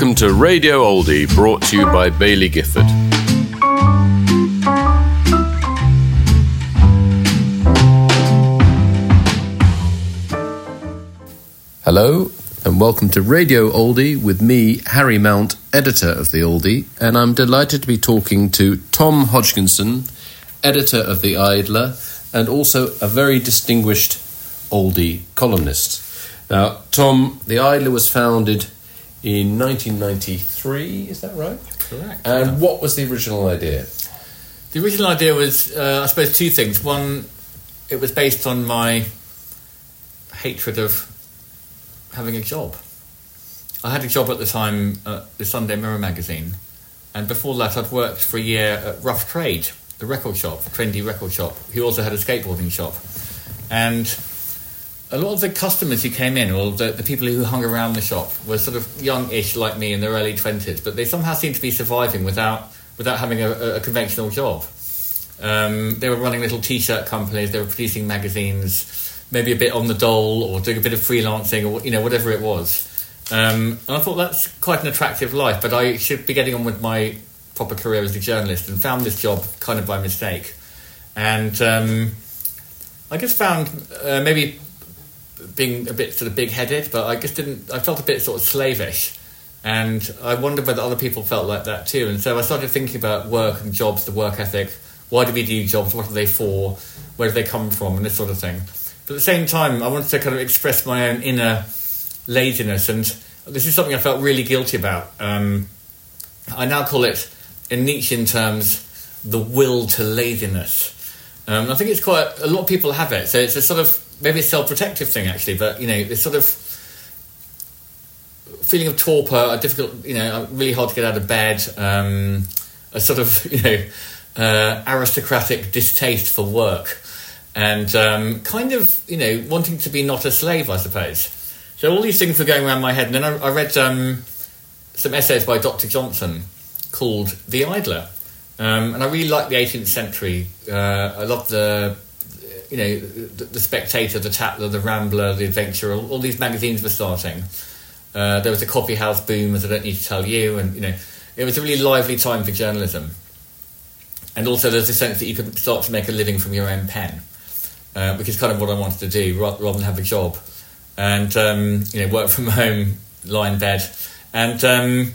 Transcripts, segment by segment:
welcome to Radio Oldie, brought to you by Baillie Gifford. Hello, and welcome to Radio Oldie with me, Harry Mount, editor of The Oldie, and I'm delighted to be talking to Tom Hodgkinson, editor of The Idler, and also a very distinguished oldie columnist. Now, Tom, The Idler was founded in 1993, is that right? Correct. And what was the original idea? The original idea was, I suppose, two things. One, it was based on my hatred of having a job. I had a job at the time at the Sunday Mirror magazine, and before that I'd worked for a year at Rough Trade, the record shop, trendy record shop, who also had a skateboarding shop. And a lot of the customers who came in, or the people who hung around the shop, were sort of young-ish like me in their early 20s, but they somehow seemed to be surviving without having a conventional job. They were running little T-shirt companies, they were producing magazines, maybe a bit on the dole, or doing a bit of freelancing, or whatever it was. And I thought that's quite an attractive life, but I should be getting on with my proper career as a journalist, and found this job kind of by mistake. And I just found maybe being a bit sort of big-headed, but I felt a bit sort of slavish, and I wondered whether other people felt like that too. And so I started thinking about work and jobs, the work ethic. Why do we do jobs? What are they for? Where do they come from? And this sort of thing. But at the same time, I wanted to kind of express my own inner laziness, and this is something I felt really guilty about. I now call it, in Nietzschean terms, the will to laziness. I think it's quite, a lot of people have it, so it's a sort of, maybe a self-protective thing actually, but this sort of feeling of torpor, a difficult, really hard to get out of bed, a sort of, aristocratic distaste for work, and kind of, wanting to be not a slave, I suppose. So all these things were going around my head, and then I read some essays by Dr. Johnson called The Idler, and I really liked the 18th century. I loved the Spectator, the Tatler, the Rambler, the Adventurer. All these magazines were starting. There was a coffee house boom, as I don't need to tell you, and it was a really lively time for journalism. And also there's a sense that you could start to make a living from your own pen, which is kind of what I wanted to do, rather than have a job. And work from home, lie in bed. And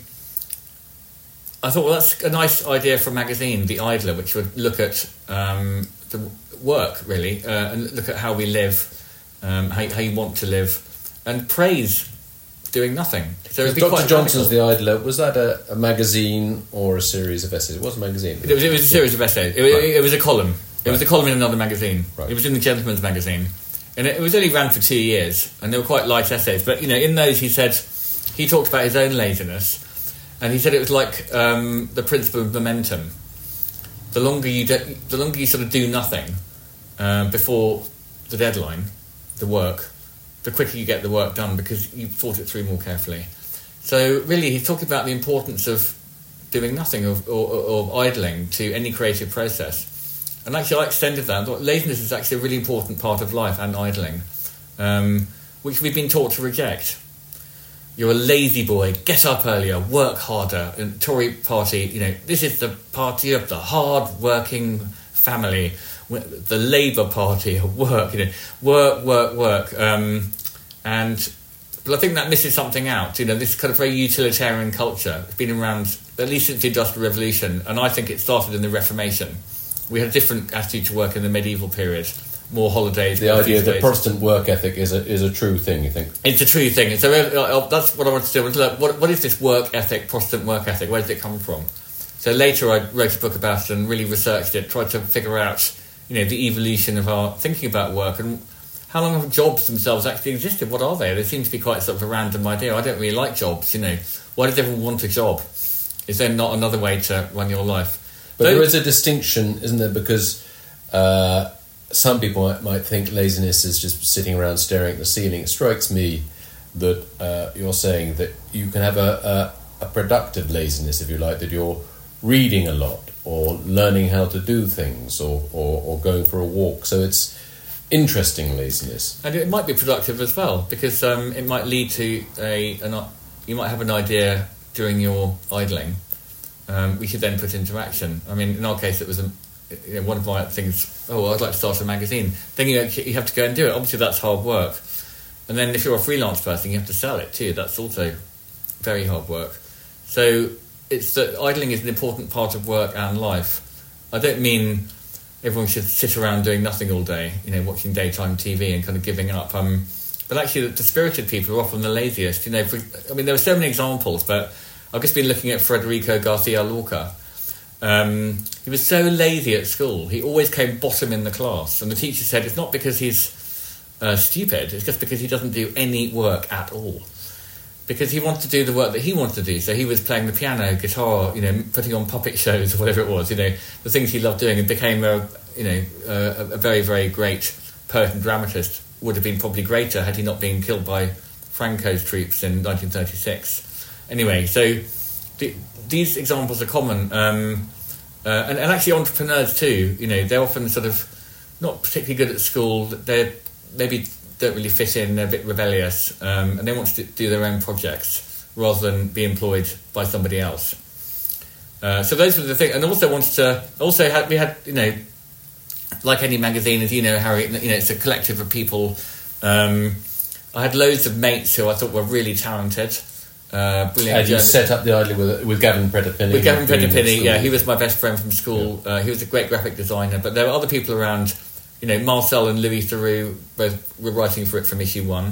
I thought, well, that's a nice idea for a magazine, The Idler, which would look at the work, really, and look at how we live, how you want to live, and praise doing nothing. So it'd be Dr. quite Johnson's radical. The Idler, was that a magazine or a series of essays? It was a magazine. It was a series of essays. It was a column. It was a column in another magazine. Right. It was in the Gentleman's magazine. And it was only ran for 2 years, and they were quite light essays. But, in those he talked about his own laziness, and he said it was like the principle of momentum. The longer you sort of do nothing before the deadline, the work, the quicker you get the work done because you thought it through more carefully. So really, he talked about the importance of doing nothing, or idling, to any creative process. And actually, I extended that. I thought laziness is actually a really important part of life, and idling, which we've been taught to reject. You're a lazy boy, get up earlier, work harder. And the Tory party, this is the party of the hard-working family. The Labour Party, work, work. But I think that misses something out. This kind of very utilitarian culture has been around at least since the Industrial Revolution, and I think it started in the Reformation. We had a different attitude to work in the medieval period. More holidays. The idea that Protestant work ethic is a true thing, you think? It's a true thing. So that's what I wanted to do. I wanted to look, what is this work ethic, Protestant work ethic? Where does it come from? So later I wrote a book about it and really researched it, tried to figure out, the evolution of our thinking about work, and how long have jobs themselves actually existed? What are they? They seem to be quite sort of a random idea. I don't really like jobs, Why does everyone want a job? Is there not another way to run your life? But there is a distinction, isn't there? Because some people might think laziness is just sitting around staring at the ceiling. It strikes me that you're saying that you can have a productive laziness, if you like, that you're reading a lot or learning how to do things or going for a walk. So it's interesting laziness. And it might be productive as well, because it might lead to you might have an idea during your idling, we should then put into action. I mean, in our case, it was one of my things. Oh, I'd like to start a magazine. Then you have to go and do it. Obviously, that's hard work. And then if you're a freelance person, you have to sell it too. That's also very hard work. So it's that idling is an important part of work and life. I don't mean everyone should sit around doing nothing all day, watching daytime TV and kind of giving up. But actually, the spirited people are often the laziest. There are so many examples, but I've just been looking at Federico Garcia Lorca. He was so lazy at school. He always came bottom in the class. And the teacher said it's not because he's stupid, it's just because he doesn't do any work at all. Because he wanted to do the work that he wanted to do. So he was playing the piano, guitar, putting on puppet shows or whatever it was, the things he loved doing, and became a very, very great poet and dramatist. Would have been probably greater had he not been killed by Franco's troops in 1936. Anyway, so these examples are common. And actually entrepreneurs too, they're often sort of not particularly good at school. They maybe don't really fit in, they're a bit rebellious, and they want to do their own projects rather than be employed by somebody else. So those were the things. And we had like any magazine, as you know, Harry, it's a collective of people. I had loads of mates who I thought were really talented. Brilliant. And you set up the Idler with Gavin Petterpenny. With Gavin Petterpenny, yeah, he was my best friend from school. Yeah. He was a great graphic designer, but there were other people around. Marcel and Louis Theroux both were writing for it from issue 1.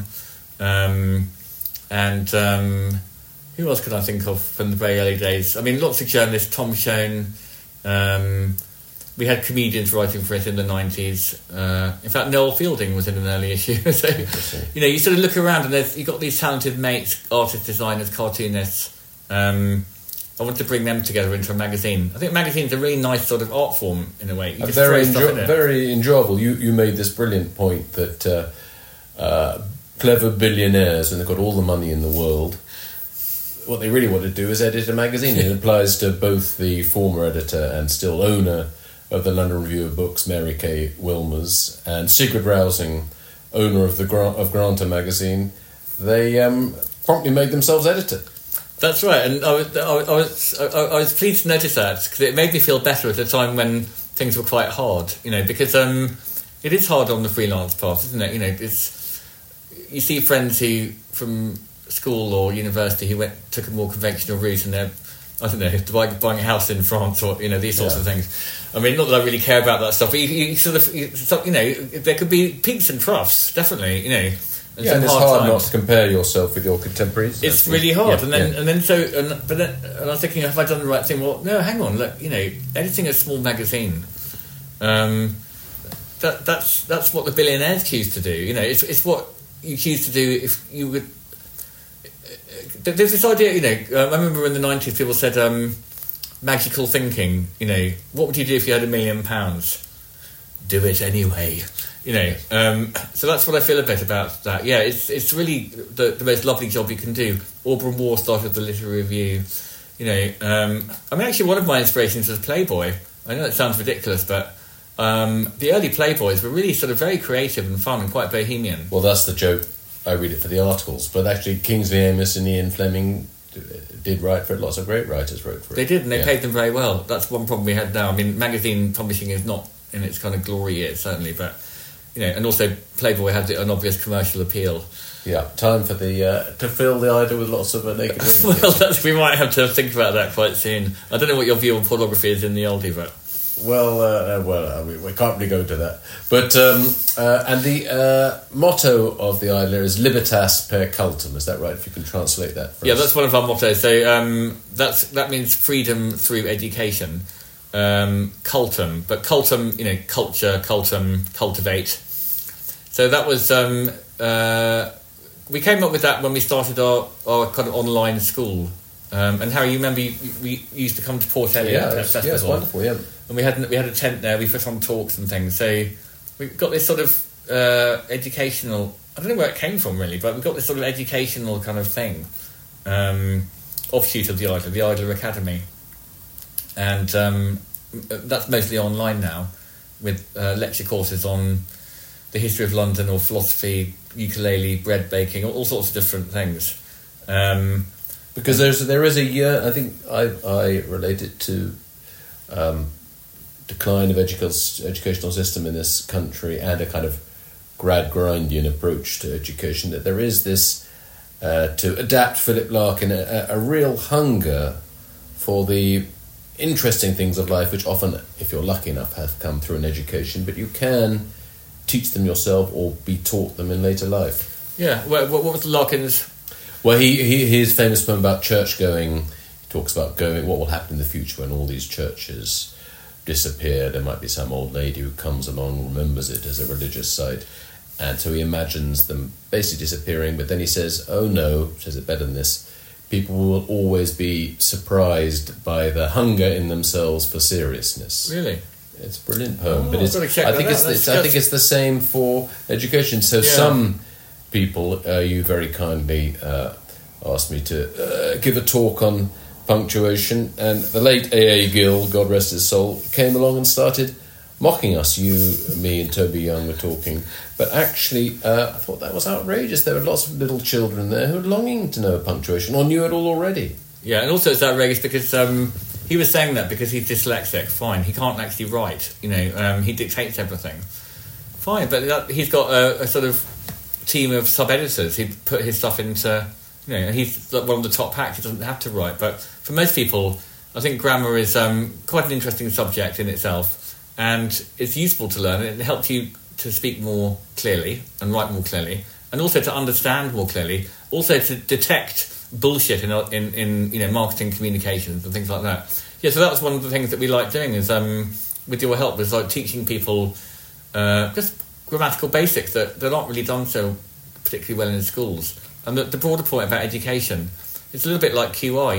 And who else could I think of from the very early days? I mean, lots of journalists, Tom Schoen. We had comedians writing for it in the 90s. In fact, Noel Fielding was in an early issue. So, you sort of look around and you've got these talented mates, artists, designers, cartoonists. I want to bring them together into a magazine. I think magazines are a really nice sort of art form in a way. You just very enjoyable. You made this brilliant point that clever billionaires, when they've got all the money in the world, what they really want to do is edit a magazine. It applies to both the former editor and still owner of the London Review of Books, Mary Kay Wilmers, and Sigrid Rousing, owner of of Granta magazine. They promptly made themselves editor. That's right, and I was pleased to notice that because it made me feel better at a time when things were quite hard. Because it is hard on the freelance path, isn't it? You see friends who from school or university who took a more conventional route, and they're buying a house in France or these sorts of things. I mean, not that I really care about that stuff, but you there could be peaks and troughs, definitely. And it's hard not to compare yourself with your contemporaries. It's really hard, and then I was thinking, have I done the right thing? Well, no, hang on. Look, editing a small magazine, that's what the billionaires choose to do. It's what you choose to do if you would. There's this idea, I remember in the 90s people said magical thinking. What would you do if you had £1 million? Do it anyway. So that's what I feel a bit about that. Yeah, it's really the most lovely job you can do. Auburn Waugh started the Literary Review. Actually one of my inspirations was Playboy. I know that sounds ridiculous, but the early Playboys were really sort of very creative and fun and quite bohemian. Well, that's the joke. I read it for the articles, but actually Kingsley Amis and Ian Fleming did write for it. Lots of great writers wrote for it. They did, and they paid them very well. That's one problem we had now. I mean, magazine publishing is not in its kind of glory yet, certainly, but and also Playboy had an obvious commercial appeal. Yeah, time for the to fill the Idler with lots of naked women. Well, we might have to think about that quite soon. I don't know what your view on pornography is in the oldie, but we can't really go into that. But and the motto of the Idler is Libertas per cultum. Is that right? If you can translate that for us. That's one of our mottos. So that means freedom through education. Cultum, but cultum, culture, cultum, cultivate. So that was we came up with that when we started our kind of online school. And Harry, you remember we used to come to Port Eliot at festival. Yeah, it's wonderful. Yeah, and we had a tent there. We put on talks and things. So we got this sort of educational. I don't know where it came from really, but we got this sort of educational kind of thing. Offshoot of the Idler Academy. And that's mostly online now, with lecture courses on the history of London or philosophy, ukulele, bread baking, all sorts of different things. Because there is a year. I think I relate it to decline of educational system in this country and a kind of Gradgrindian approach to education. That there is this to adapt Philip Larkin a real hunger for the interesting things of life, which often, if you're lucky enough, have come through an education, but you can teach them yourself or be taught them in later life. Yeah. What was Larkin's? Well, his famous poem about church going. He talks about what will happen in the future when all these churches disappear. There might be some old lady who comes along, remembers it as a religious site, and so he imagines them basically disappearing. But then he says, "Oh no," says it better than this. People will always be surprised by the hunger in themselves for seriousness. Really? It's a brilliant poem, but I think it's the same for education. So some people, you very kindly asked me to give a talk on punctuation, and the late A.A. Gill, God rest his soul, came along and started mocking us. Me and Toby Young were talking, but actually I thought that was outrageous. There were lots of little children there who were longing to know punctuation or knew it all already. Yeah, and also it's outrageous because he was saying that because he's dyslexic. Fine, he can't actually write. He dictates everything. Fine, but he's got a sort of team of sub-editors. He put his stuff into. He's one of the top hacks. He doesn't have to write, but for most people, I think grammar is quite an interesting subject in itself. And it's useful to learn. It helps you to speak more clearly and write more clearly, and also to understand more clearly. Also to detect bullshit in marketing communications and things like that. Yeah, so that was one of the things that we like doing. Is with your help, was like teaching people just grammatical basics that they're not really done so particularly well in schools. And the broader point about education, it's a little bit like QI.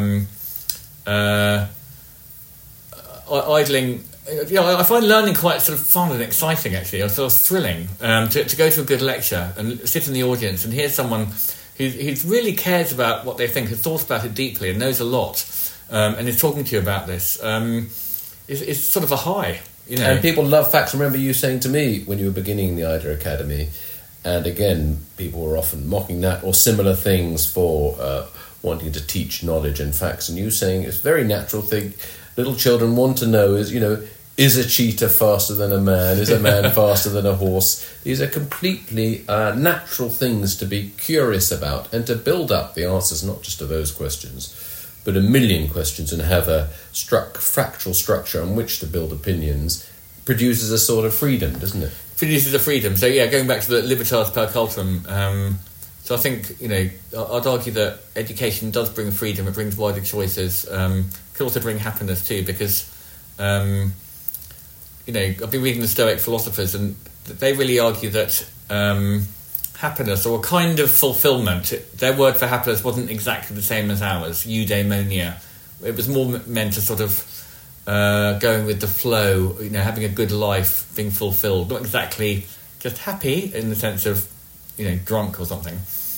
Idling. I find learning quite sort of fun and exciting, actually. It's sort of thrilling to go to a good lecture and sit in the audience and hear someone who really cares about what they think, has thought about it deeply and knows a lot, and is talking to you about this. It's sort of a high, And people love facts. Remember you saying to me when you were beginning the IDA Academy, and again, people were often mocking that or similar things for wanting to teach knowledge and facts, and you saying it's a very natural thing. Little children want to know is a cheetah faster than a man? Is a man faster than a horse? These are completely natural things to be curious about and to build up the answers, not just to those questions, but a million questions, and have a factual structure on which to build opinions. Produces a sort of freedom, doesn't it? Produces a freedom. So going back to the libertas per cultum. So I think, I'd argue that education does bring freedom. It brings wider choices. Could also bring happiness too, because I've been reading the Stoic philosophers, and they really argue that happiness, or a kind of fulfillment, their word for happiness wasn't exactly the same as ours, eudaimonia. It was more meant to sort of going with the flow, having a good life, being fulfilled, not exactly just happy in the sense of drunk or something,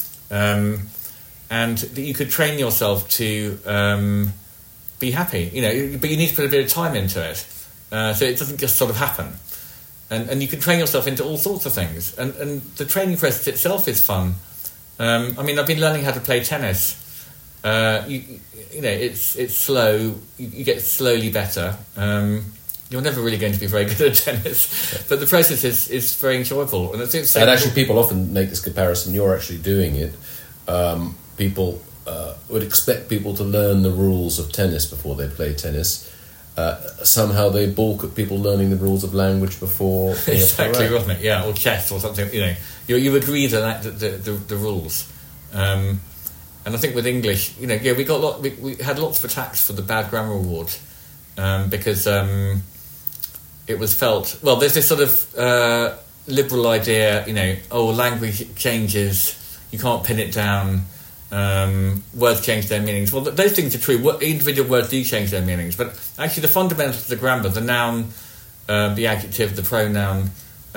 and that you could train yourself to be happy, but you need to put a bit of time into it, so it doesn't just sort of happen, and you can train yourself into all sorts of things, and the training process itself is fun. I've been learning how to play tennis. It's slow. You get slowly better. You're never really going to be very good at tennis, but the process is very enjoyable. And actually, people often make this comparison. You're actually doing it. People would expect people to learn the rules of tennis before they play tennis. Somehow they balk at people learning the rules of language before. Exactly, wasn't it? Yeah, or chess or something. You agree the rules. And I think with English, we had lots of attacks for the bad grammar award because it was felt, well, there's this sort of liberal idea, language changes, you can't pin it down, words change their meanings. Well, those things are true. Individual words do change their meanings, but actually the fundamentals of the grammar, the noun, the adjective, the pronoun,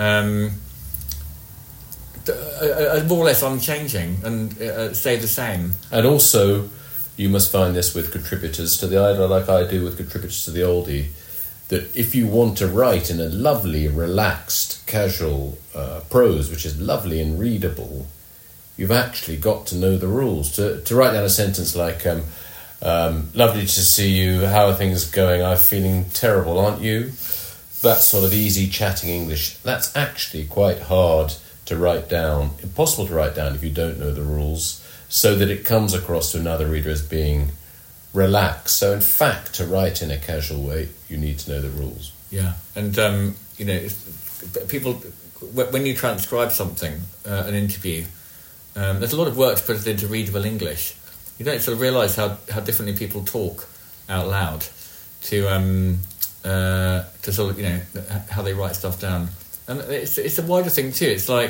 are more or less unchanging and stay the same. And also, you must find this with contributors to the IDA, like I do with contributors to the Oldie, that if you want to write in a lovely, relaxed, casual prose, which is lovely and readable, you've actually got to know the rules. To write down a sentence like, lovely to see you, how are things going, I'm feeling terrible, aren't you? That sort of easy chatting English, that's actually quite hard to write down, impossible to write down if you don't know the rules, so that it comes across to another reader as being relaxed. So in fact, to write in a casual way, you need to know the rules. Yeah, and people, when you transcribe something, an interview, there's a lot of work to put it into readable English. You don't sort of realise how differently people talk out loud to sort of, how they write stuff down. And it's a wider thing too. It's like,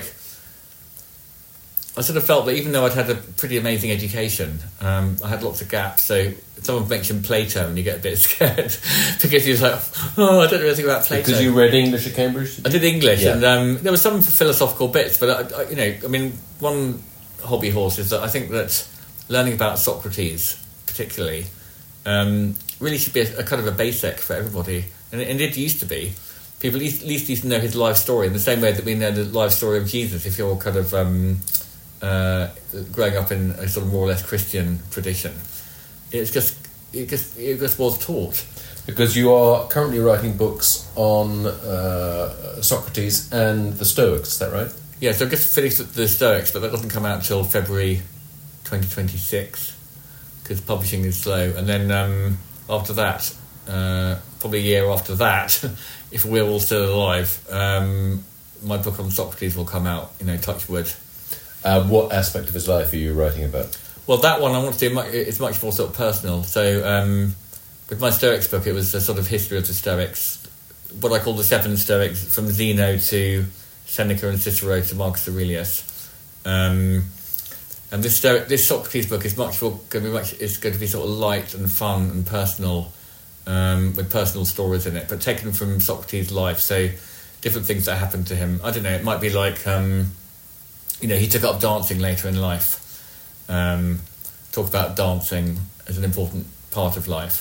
I sort of felt that even though I'd had a pretty amazing education, I had lots of gaps. So someone mentioned Plato and you get a bit scared because you're like, oh, I don't know anything about Plato. Because you read English at Cambridge? I did English, yeah. And there were some philosophical bits, but one hobby horse is that I think that learning about Socrates, particularly, really should be a kind of a basic for everybody, and it used to be. People at least used to know his life story in the same way that we know the life story of Jesus. If you're kind of growing up in a sort of more or less Christian tradition, it just was taught. Because you are currently writing books on Socrates and the Stoics, is that right? Yeah, so I've just finished the Stoics, but that doesn't come out until February 2026 because publishing is slow. And then after that, probably a year after that, if we're all still alive, my book on Socrates will come out, touch wood. What aspect of his life are you writing about? Well, that one I want to do, it's much more sort of personal. So with my Stoics book, it was a sort of history of the Stoics, what I call the 7 Stoics, from Zeno to Seneca and Cicero to Marcus Aurelius. And this Socrates book is going to be sort of light and fun and personal, with personal stories in it, but taken from Socrates' life. So different things that happened to him. I don't know. It might be like, he took up dancing later in life. Talk about dancing as an important part of life.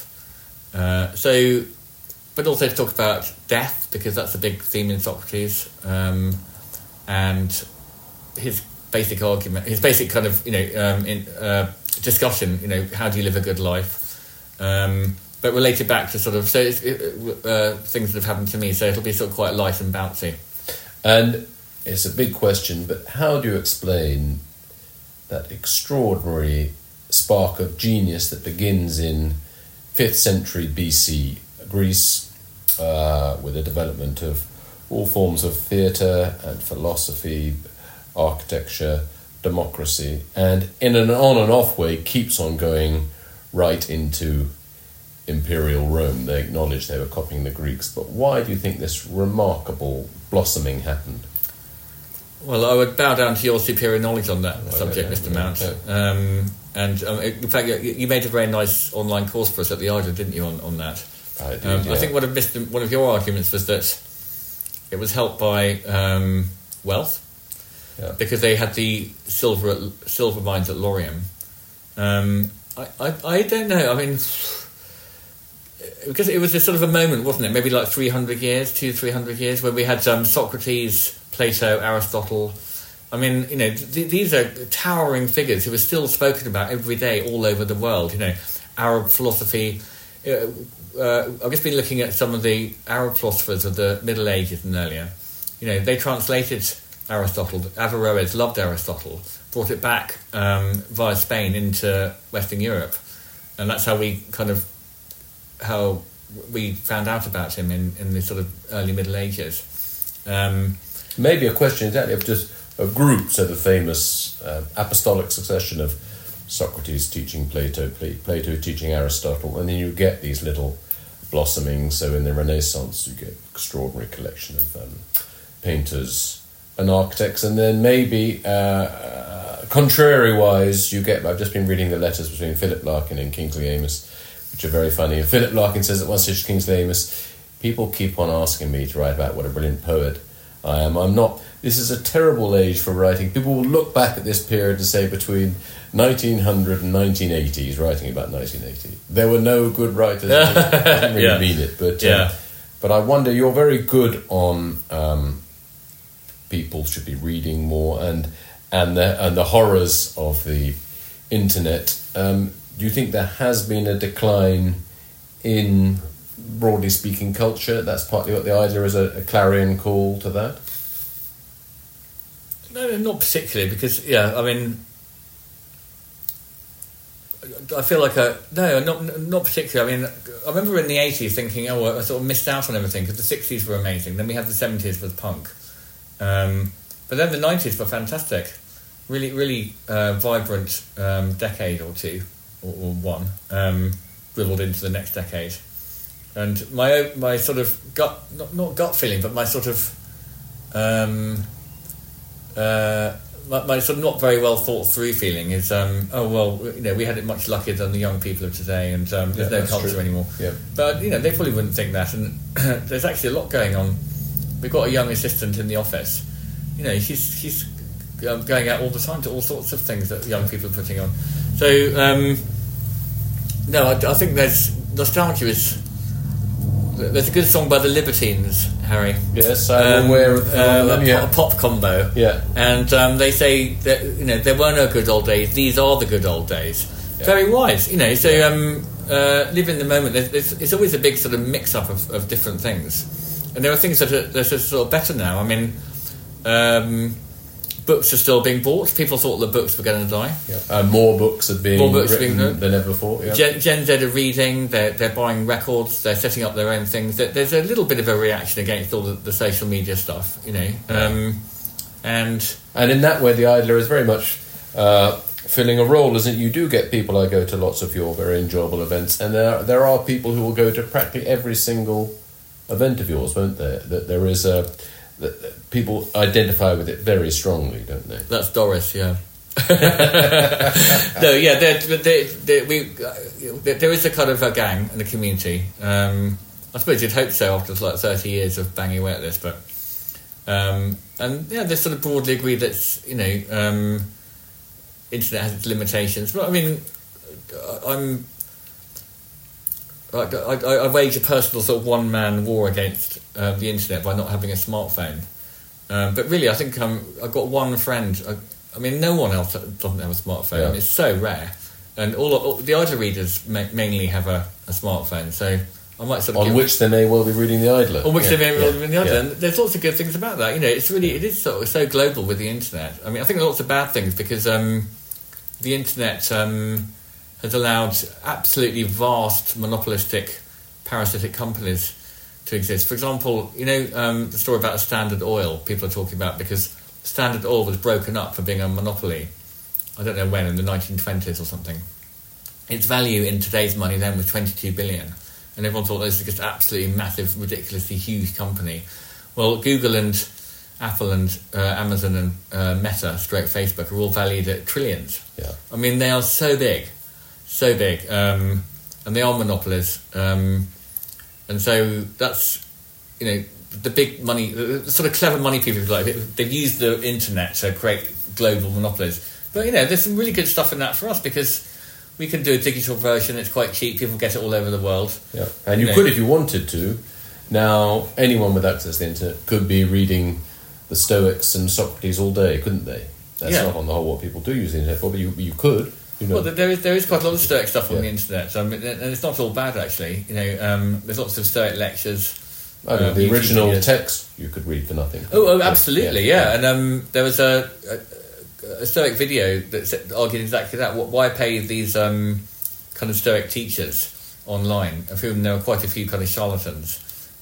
But also to talk about death, because that's a big theme in Socrates, and his basic argument, his basic kind of discussion. How do you live a good life? But related back to sort of things that have happened to me. So it'll be sort of quite light and bouncy. And it's a big question, but how do you explain that extraordinary spark of genius that begins in 5th century BC Greece, with the development of all forms of theatre and philosophy, architecture, democracy, and in an on and off way keeps on going right into imperial Rome? They acknowledged they were copying the Greeks, but why do you think this remarkable blossoming happened? Well, I would bow down to your superior knowledge on that subject, Mr. Mount. In fact, you made a very nice online course for us at the Idler, didn't you, on that? I did, yeah. I think one of your arguments was that it was helped by wealth, because they had the silver mines at Laurium. I don't know. I mean, because it was a sort of a moment, wasn't it? Maybe like 300 years, where we had Socrates, Plato, Aristotle. I mean, these are towering figures who are still spoken about every day all over the world. Arab philosophy. I've just been looking at some of the Arab philosophers of the Middle Ages and earlier. They translated Aristotle. Averroes loved Aristotle, brought it back via Spain into Western Europe, and that's how we found out about him in the sort of early Middle Ages. Maybe a question exactly of just a group, so the famous apostolic succession of Socrates teaching Plato, Plato teaching Aristotle, and then you get these little blossomings. So in the Renaissance you get extraordinary collection of painters and architects, and then maybe contrary-wise you get, I've just been reading the letters between Philip Larkin and Kingsley Amis, which are very funny. And Philip Larkin says at one stage to Kingsley Amis, people keep on asking me to write about what a brilliant poet I am. I'm not. This is a terrible age for writing. People will look back at this period to say between 1900 and 1980, he's writing about 1980. There were no good writers. I didn't really mean it, but I wonder, you're very good on people should be reading more, and and the horrors of the internet, do you think there has been a decline in, broadly speaking, culture? That's partly what the Idler is, a clarion call to that? No, not particularly, because, I mean, I feel like not particularly. I mean, I remember in the 80s thinking, I sort of missed out on everything because the 60s were amazing. Then we had the 70s with punk. But then the 90s were fantastic. Really, really vibrant decade or two, or one, dribbled into the next decade. And my sort of gut, not gut feeling, but my sort of my sort of not very well thought through feeling is, we had it much luckier than the young people of today, and there's no culture true. anymore. Yeah. But they probably wouldn't think that, and there's actually a lot going on. We've got a young assistant in the office. She's going out all the time to all sorts of things that young people are putting on. So I think there's nostalgia is. There's a good song by the Libertines, Harry. Yes, I'm aware of them. A pop combo. Yeah. And they say that there were no good old days. These are the good old days. Yeah. Very wise, So live in the moment. It's always a big sort of mix-up of different things, and there are things that are sort of better now. I mean, books are still being bought. People thought the books were going to die. Yeah. More books are being written than ever before. Yeah. Gen Z are reading. They're buying records. They're setting up their own things. There's a little bit of a reaction against all the social media stuff, and in that way, the Idler is very much filling a role, isn't it? You do get people. I go to lots of your very enjoyable events, and there are people who will go to practically every single event of yours, won't there? That there is a. People identify with it very strongly, don't they? That's Doris, yeah. No, yeah, there is a kind of a gang and a community. I suppose you'd hope so after like 30 years of banging away at this, but they sort of broadly agree that internet has its limitations. But I mean, I wage a personal sort of one-man war against the internet by not having a smartphone. But really, I think I've got one friend. I mean, no one else doesn't have a smartphone. Yeah. I mean, it's so rare. And all the Idler readers mainly have a smartphone, so I might sort of... On which they may well be reading the Idler. On which they may well be reading the Idler. Yeah. And there's lots of good things about that. It is sort of so global with the internet. I mean, I think there are lots of bad things because the internet... has allowed absolutely vast monopolistic parasitic companies to exist. For example, the story about Standard Oil people are talking about, because Standard Oil was broken up for being a monopoly, I don't know when, in the 1920s or something. Its value in today's money then was 22 billion, and everyone thought this was just absolutely massive, ridiculously huge company. Well, Google and Apple and Amazon and Meta, stroke Facebook, are all valued at trillions. Yeah. I mean, they are so big, and they are monopolies, and so that's the big money, the sort of clever money people they've used the internet to create global monopolies. But there's some really good stuff in that for us, because we can do a digital version. It's quite cheap. People get it all over the world. Yeah, and you could if you wanted to. Now, anyone with access to the internet could be reading the Stoics and Socrates all day, couldn't they? That's not on the whole what people do use the internet for, but you could. Well, there is quite a lot of Stoic stuff on the internet, and it's not all bad actually. There's lots of Stoic lectures. The original text you could read for nothing. Oh, absolutely, yeah. And there was a Stoic video that argued exactly that. Why pay these kind of Stoic teachers online, of whom there are quite a few kind of charlatans?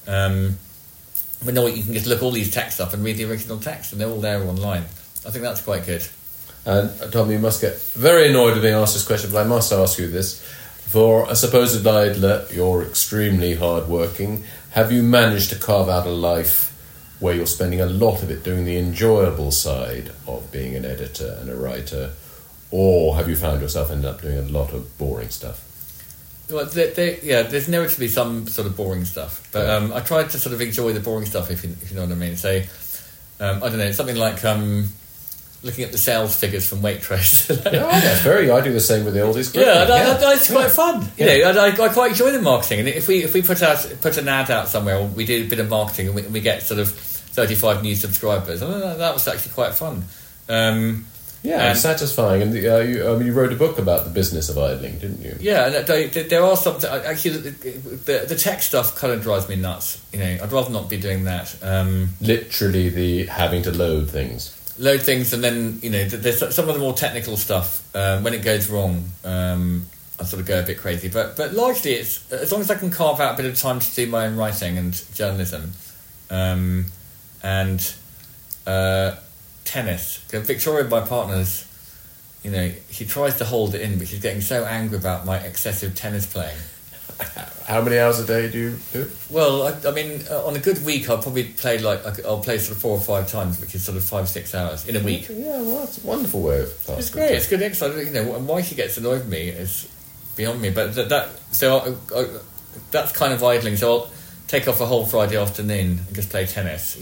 But no, you can just look all these texts up and read the original text, and they're all there online. I think that's quite good. And Tom, you must get very annoyed with being asked this question, but I must ask you this. For a supposed idler, you're extremely hard-working. Have you managed to carve out a life where you're spending a lot of it doing the enjoyable side of being an editor and a writer, or have you found yourself ended up doing a lot of boring stuff? Well, there's inevitably some sort of boring stuff, but I tried to sort of enjoy the boring stuff, if you know what I mean. So, I don't know, something like... looking at the sales figures from Waitrose. That's I do the same with the oldies. It's quite fun. I quite enjoy the marketing. And if we put an ad out somewhere, or we do a bit of marketing, and we get sort of 35 new subscribers, that was actually quite fun. Yeah, it's satisfying. And you wrote a book about the business of idling, didn't you? Yeah, and there are some... Actually, the tech stuff kind of drives me nuts. I'd rather not be doing that. Literally the having to load things. Load things, and then, there's some of the more technical stuff. When it goes wrong, I sort of go a bit crazy. But largely, it's as long as I can carve out a bit of time to do my own writing and journalism. And tennis. Victoria, my partner's, she tries to hold it in, but she's getting so angry about my excessive tennis playing. How many hours a day do you do? Well, I mean, on a good week, I'll probably play I'll play sort of 4 or 5 times, which is sort of 5-6 hours in a week. Yeah, well, that's a wonderful way of passing. It's great. It's good exercise. And why she gets annoyed with me is beyond me. But that's kind of idling. So I'll take off a whole Friday afternoon and just play tennis.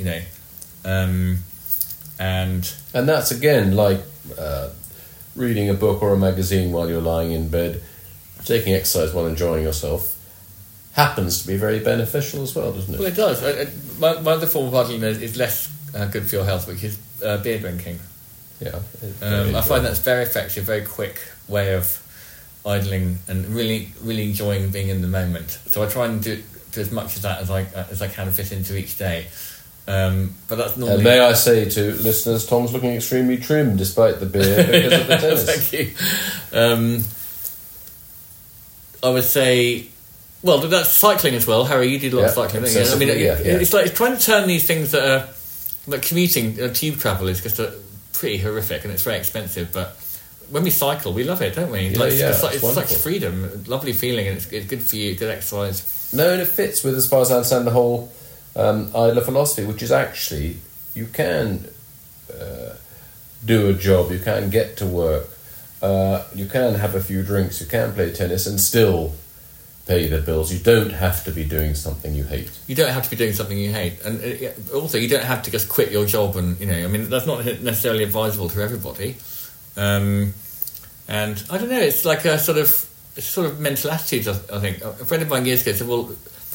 And that's again like reading a book or a magazine while you're lying in bed. Taking exercise while enjoying yourself happens to be very beneficial as well, doesn't it? Well, it does. My other form of idling is less good for your health, which is beer drinking. Yeah, I find that's very effective, very quick way of idling and really, really enjoying being in the moment. So I try and do as much of that as I can fit into each day. But that's normally. May I say to listeners, Tom's looking extremely trim despite the beer because of the tennis. Thank you. I would say, well, that's cycling as well. Harry, you did a lot of cycling. I mean, it's like trying to turn these things that are like commuting, tube travel is just pretty horrific and it's very expensive. But when we cycle, we love it, don't we? It's such freedom, lovely feeling, and it's good for you, good exercise. No, and it fits with, as far as I understand, the whole idler philosophy, which is actually you can do a job, you can get to work. You can have a few drinks, you can play tennis and still pay the bills. You don't have to be doing something you hate. You don't have to be doing something you hate. And also, you don't have to just quit your job and, I mean, that's not necessarily advisable to everybody. And I don't know, it's like a sort of mental attitude, I think. A friend of mine years ago said, well,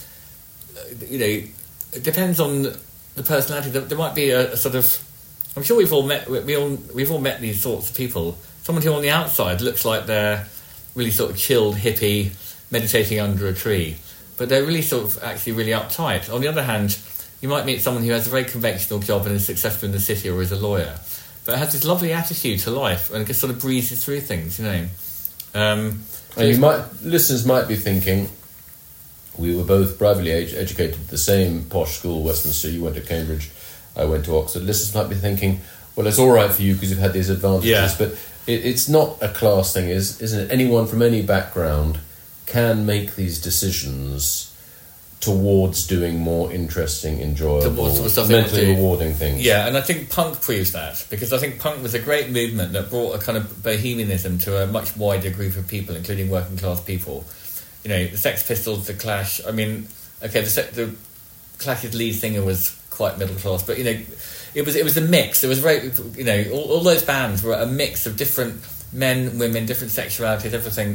it depends on the personality. There might be a sort of... I'm sure we've all met these sorts of people. Someone who on the outside looks like they're really sort of chilled, hippie, meditating under a tree, but they're really sort of actually really uptight. On the other hand, you might meet someone who has a very conventional job and is successful in the city or is a lawyer, but has this lovely attitude to life and just sort of breezes through things, And listeners might be thinking, we were both privately educated at the same posh school, Westminster. You went to Cambridge, I went to Oxford. Listeners might be thinking, well, it's all right for you because you've had these advantages, but it's not a class thing, isn't it? Anyone from any background can make these decisions towards doing more interesting, enjoyable, mentally rewarding things. Yeah, and I think punk proves that, because I think punk was a great movement that brought a kind of bohemianism to a much wider group of people, including working class people. The Sex Pistols, The Clash. I mean, okay, the Clash's lead singer was quite middle class, but it was a mix. It was very, all those bands were a mix of different men, women, different sexualities, everything.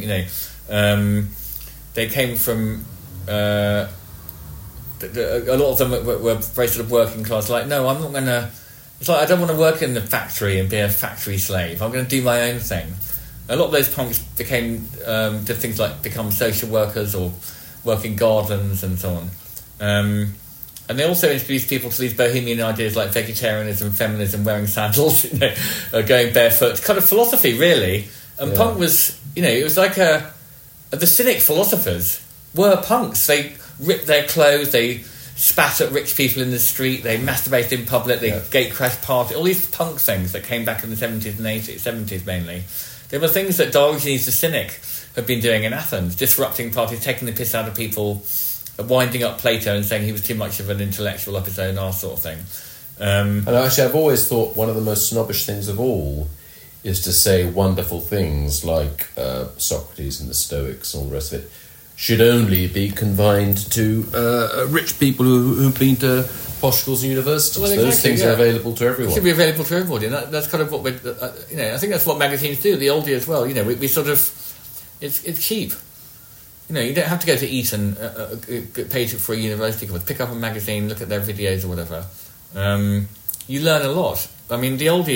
They came from a lot of them were very sort of working class. Like, no, I'm not going to. It's like I don't want to work in the factory and be a factory slave. I'm going to do my own thing. A lot of those punks became did things like become social workers or work in gardens and so on. And they also introduced people to these bohemian ideas like vegetarianism, feminism, wearing sandals, going barefoot, kind of philosophy, really. And punk was, it was like the cynic philosophers were punks. They ripped their clothes, they spat at rich people in the street, they masturbated in public, they gate crashed parties, all these punk things that came back in the 70s and 80s, 70s mainly. They were things that Diogenes the Cynic had been doing in Athens, disrupting parties, taking the piss out of people, winding up Plato and saying he was too much of an intellectual up his own arse sort of thing. And actually I've always thought one of the most snobbish things of all is to say wonderful things like Socrates and the Stoics and all the rest of it should only be confined to rich people who've been to posh schools and universities. Well, exactly, those things are available to everyone. It should be available to everybody, and that's kind of what we're... I think that's what magazines do, the oldie as well. We sort of... It's cheap. You don't have to go to Eton, pay for a university course, pick up a magazine, look at their videos or whatever. You learn a lot. I mean, the oldie is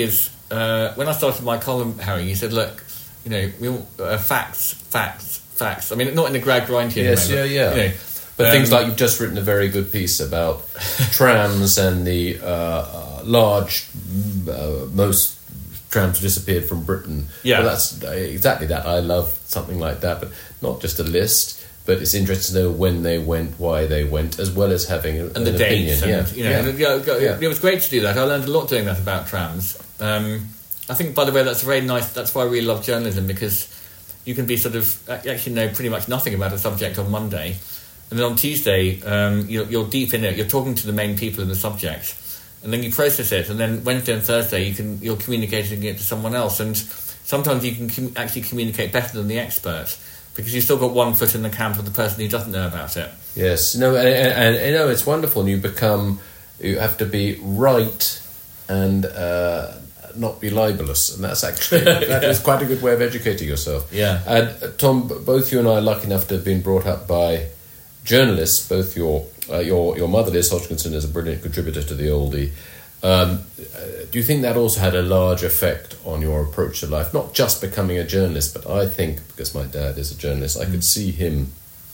when I started my column, Harry, you said, look, we all, facts. I mean, not in a Gradgrindian yes, way. Yes, yeah. But things like you've just written a very good piece about trams and the large, most trams disappeared from Britain. Yeah. Well, that's exactly that. I love something like that, but not just a list, but it's interesting to know when they went, why they went, as well as having an the dates. opinion. It was great to do that. I learned a lot doing that about trams. I think, by the way, that's very nice. That's why I really love journalism, because you can be sort of actually know pretty much nothing about a subject on Monday, and then on Tuesday you're deep in it. You're talking to the main people in the subject, and then you process it, and then Wednesday and Thursday you're communicating it to someone else, and sometimes you can actually communicate better than the expert, because you've still got one foot in the camp of the person who doesn't know about it. Yes, and it's wonderful. And you have to be right and not be libelous, and that's actually that is quite a good way of educating yourself. Yeah. And Tom, both you and I are lucky enough to have been brought up by journalists. Both your mother, Liz Hodgkinson, is a brilliant contributor to the Oldie. Do you think that also had a large effect on your approach to life? Not just becoming a journalist, but I think, because my dad is a journalist, I could see him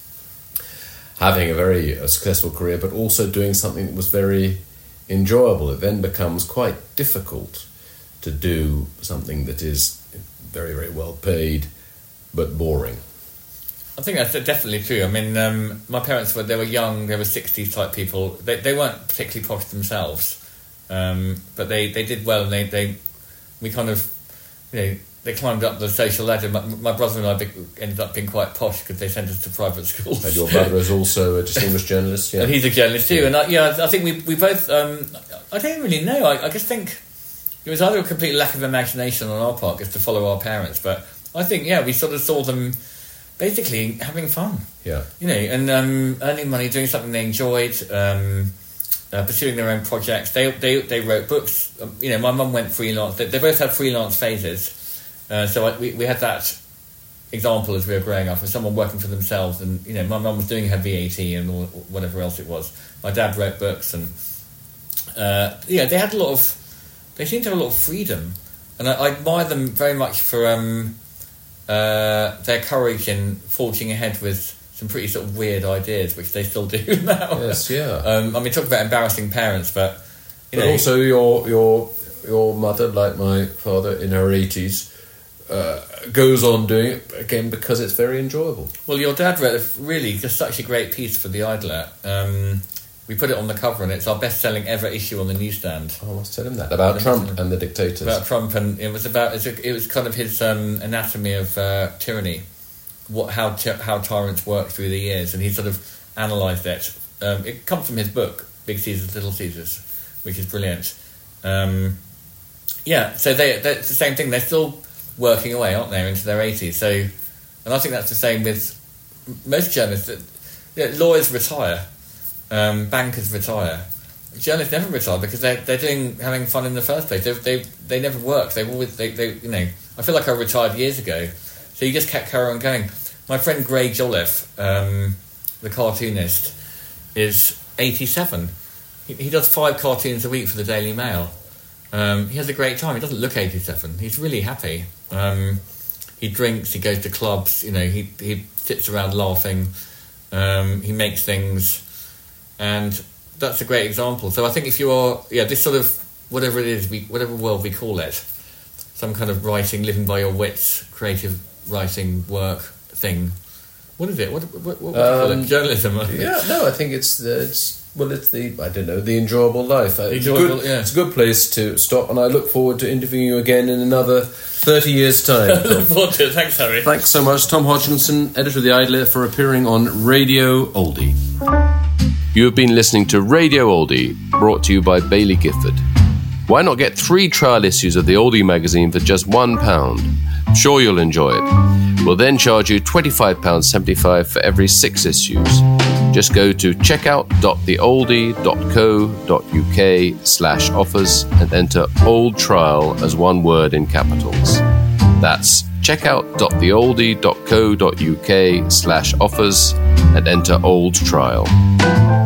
having a very successful career, but also doing something that was very enjoyable. It then becomes quite difficult to do something that is very, very well paid, but boring. I think that's definitely true. I mean, my parents they were young, they were 60s type people. They weren't particularly posh themselves, but they did well, and we kind of, they climbed up the social ladder. My brother and I ended up being quite posh because they sent us to private schools. And your brother is also a distinguished journalist, yeah? And he's a journalist too, and I think we both, I don't really know, I just think it was either a complete lack of imagination on our part just to follow our parents, but I think, we sort of saw them basically having fun. Yeah. And earning money, doing something they enjoyed, pursuing their own projects. They wrote books. My mum went freelance. They both had freelance phases. So we had that example as we were growing up of someone working for themselves, and my mum was doing her VAT and whatever else it was. My dad wrote books, and they seemed to have a lot of freedom, and I admire them very much for their courage in forging ahead with some pretty sort of weird ideas, which they still do now. Yes, yeah. Talk about embarrassing parents, but also your mother, like my father, in her 80s, goes on doing it again because it's very enjoyable. Well, your dad wrote just such a great piece for the Idler. We put it on the cover, and it's our best-selling ever issue on the newsstand. I must tell him that about Trump and the dictators. About Trump, and it was kind of his anatomy of tyranny, how tyrants work through the years, and he sort of analysed it. It comes from his book, Big Caesars, Little Caesars, which is brilliant. So they're the same thing. They're still working away, aren't they, into their 80s? So, and I think that's the same with most journalists. Lawyers retire. Bankers retire. Journalists never retire because they're having fun in the first place. They never work. They've always I feel like I retired years ago, so you just kept carry on going. My friend Greg Jolliffe, the cartoonist, is 87. He does 5 cartoons a week for the Daily Mail. He has a great time. He doesn't look 87. He's really happy. He drinks. He goes to clubs. He sits around laughing. He makes things. And that's a great example. So I think if you are, this sort of, whatever it is, whatever world we call it, some kind of writing, living by your wits, creative writing work thing. What is it? What do you call it? Journalism? I think it's the enjoyable life. It's a good place to stop, and I look forward to interviewing you again in another 30 years' time. I look forward to it. Thanks, Harry. Thanks so much, Tom Hodgkinson, editor of The Idler, for appearing on Radio Oldie. You have been listening to Radio Oldie, brought to you by Baillie Gifford. Why not get 3 trial issues of the Oldie magazine for just £1? Sure you'll enjoy it. We'll then charge you £25.75 for every 6 issues. Just go to checkout.theoldie.co.uk/offers and enter Old Trial as one word in capitals. That's checkout.theoldie.co.uk/offers and enter Old Trial.